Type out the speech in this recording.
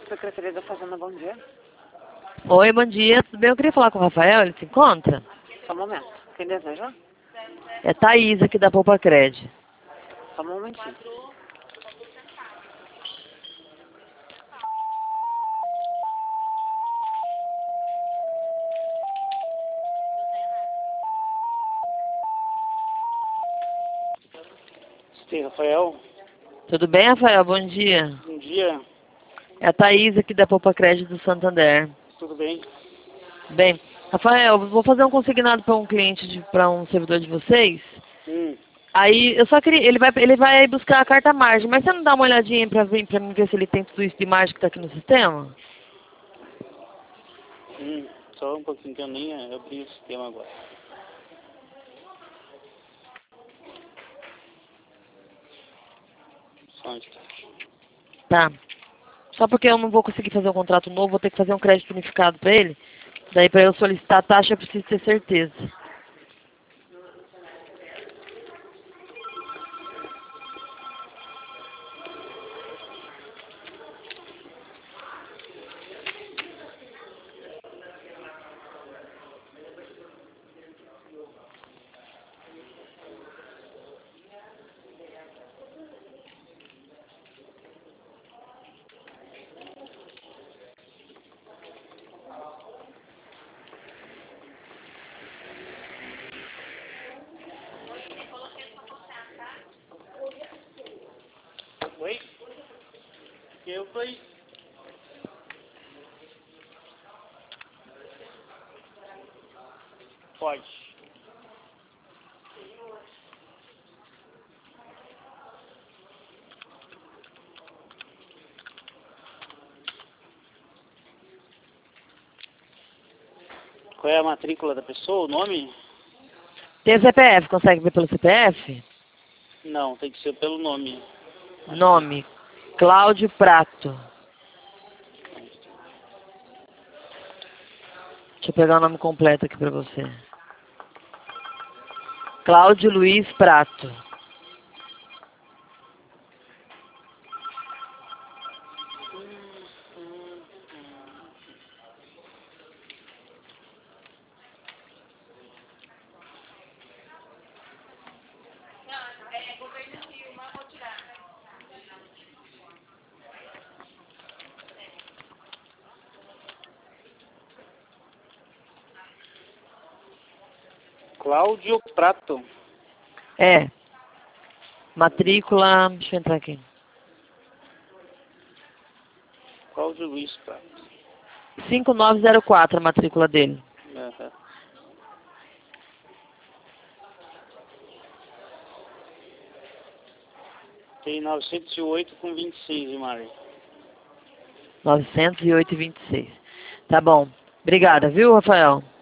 Secretaria da Fazenda, bom dia. Oi, bom dia, tudo bem? Eu queria falar com o Rafael, ele se encontra? Só um momento. Quem deseja? É Thaís aqui da Poupa Cred. Só um momentinho. Sim, Rafael. Tudo bem, Rafael? Bom dia. Bom dia. É a Thaís aqui da Poupa Cred do Santander. Tudo bem? Bem, Rafael, eu vou fazer um consignado para um cliente, para um servidor de vocês. Aí, eu só queria, ele vai buscar a carta margem, mas você não dá uma olhadinha para mim ver se ele tem tudo isso de margem que está aqui no sistema? Só um pouquinho que eu nem abri o sistema agora. Só um instante. Tá. Só porque eu não vou conseguir fazer um contrato novo, vou ter que fazer um crédito unificado para ele. Daí, para eu solicitar a taxa, eu preciso ter certeza. Oi? Eu fui. Pode. Qual é a matrícula da pessoa, o nome? Tem o CPF, consegue ver pelo CPF? Não, tem que ser pelo nome. Nome, Cláudio Prato. Deixa eu pegar o nome completo aqui pra você. Cláudio Luiz Prato. Cláudio Prato. É. Matrícula, deixa eu entrar aqui. Cláudio Luiz Prato. 5904 a matrícula dele. Aham. Tem 908 com 26 de margem. 908,26. Tá bom. Obrigada, viu, Rafael?